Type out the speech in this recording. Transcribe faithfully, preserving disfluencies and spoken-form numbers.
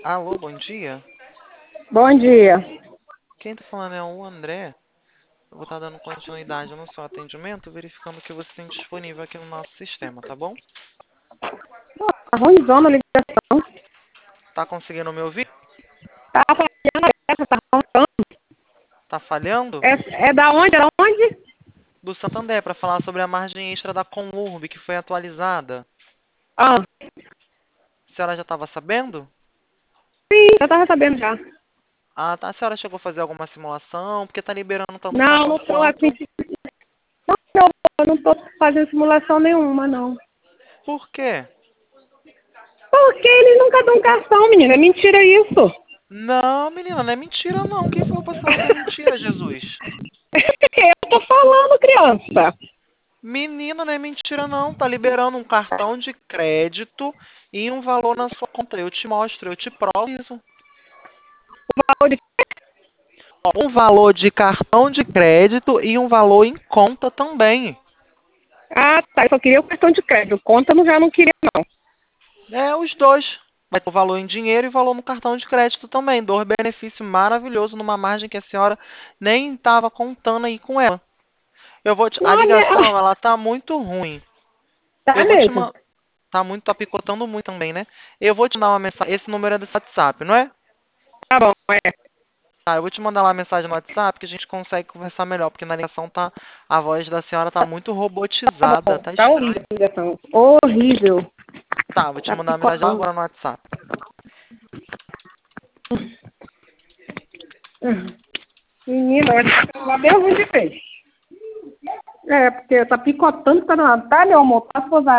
Alô, bom dia. Bom dia. Quem tá falando é o André. Eu vou estar dando continuidade no seu atendimento, verificando o que você tem disponível aqui no nosso sistema, tá bom? Tá ruimzona a ligação. Tá conseguindo me ouvir? Tá falhando essa, tá falando. Tá falhando? É, é da onde? É da onde? Do Santander, para falar sobre a margem extra da Conurb, que foi atualizada. Ah, A senhora já estava sabendo? sim, eu tava sabendo já. Ah, tá. A senhora chegou a fazer alguma simulação? Porque tá liberando tanto o Não, não cartão tô assim. quanto... Não, eu, eu não tô fazendo simulação nenhuma, não. Por quê? Porque eles nunca dão cartão, menina. É mentira isso. Não, menina, não é mentira não. Quem falou pra senhora que é mentira, Jesus? Eu tô falando, criança. Menina, não é mentira não. Tá liberando um cartão de crédito e um valor na sua conta. Eu te mostro, eu te provo isso. Valor de- Ó, um valor de cartão de crédito e um valor em conta também. Ah, tá. Eu só queria o cartão de crédito. Conta eu já não queria, não. É, os dois. Vai ter o valor em dinheiro e valor no cartão de crédito também. Dois benefícios maravilhosos numa margem que a senhora nem estava contando aí com ela. Eu vou te... A Não, ligação, minha... ela tá muito ruim. Tá Eu vou te mesmo. mandar... Tá muito, tá picotando muito também, né? Eu vou te mandar uma mensagem. Esse número é do WhatsApp, não é? Tá bom, é. Tá, eu vou te mandar lá a mensagem no WhatsApp que a gente consegue conversar melhor, porque na ligação tá, a voz da senhora tá muito Tá robotizada, bom. tá Tá horrível estranho. a ligação. Horrível. Tá, vou te Tá mandar a mensagem picotando. agora no WhatsApp. Menina, vai ficar bem ruim de peixe. É, porque tá picotando, tá, tá, meu amor, tá posado.